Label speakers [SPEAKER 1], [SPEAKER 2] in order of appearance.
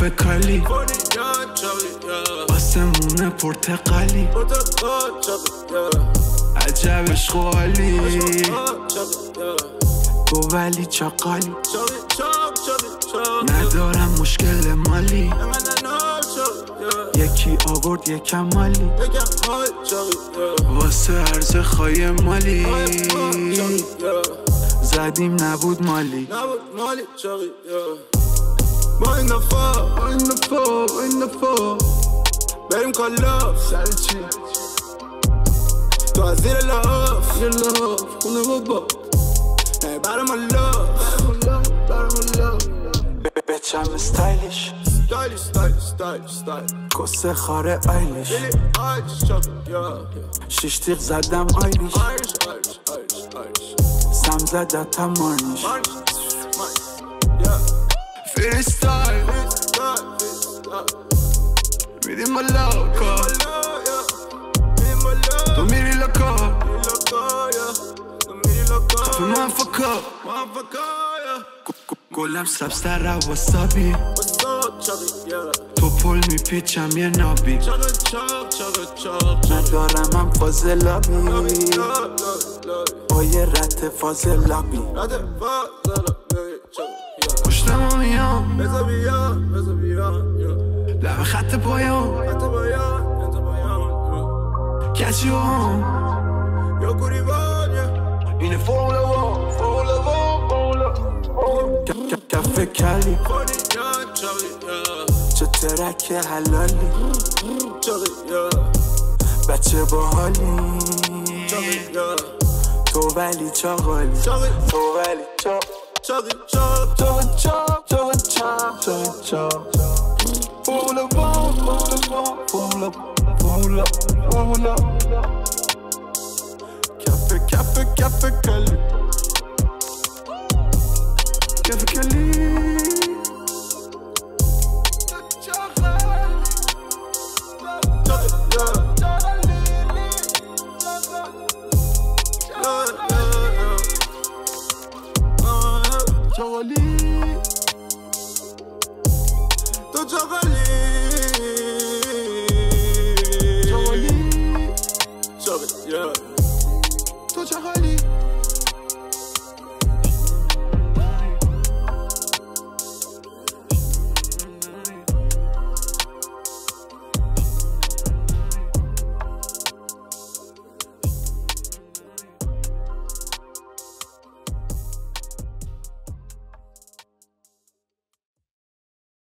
[SPEAKER 1] کف کالی آسمون پرتقالی عجب عشق و حالی تو ولی چاقالی ندارم مشکل مالی یکی آورد یکم مالی واسه عرض خواهی مالی زدیم نبود مالی
[SPEAKER 2] ما این دفعه بریم کالاف سر چی؟ تو از زیر لاف خونه بابا نه برم لاف
[SPEAKER 1] بچم استایلیش کسه خاره آیلیش شیش تیغ زدم آیلیش سم زدتم مارنیش فریستایل میریم ملاکا تو میری لکا خفه من فکا گلم سبزتر و واسابی تو پل میپیچم یه نابی ندارم من فاضلابی آیه رت فاضلابی پشتم میام لب خط پایام کچی هم اینه فرمولا وان کف کلی چه ترک حلالی بچه باحالی تو ولی چاقالی فرمولا کف کلی
[SPEAKER 2] تو چاقالی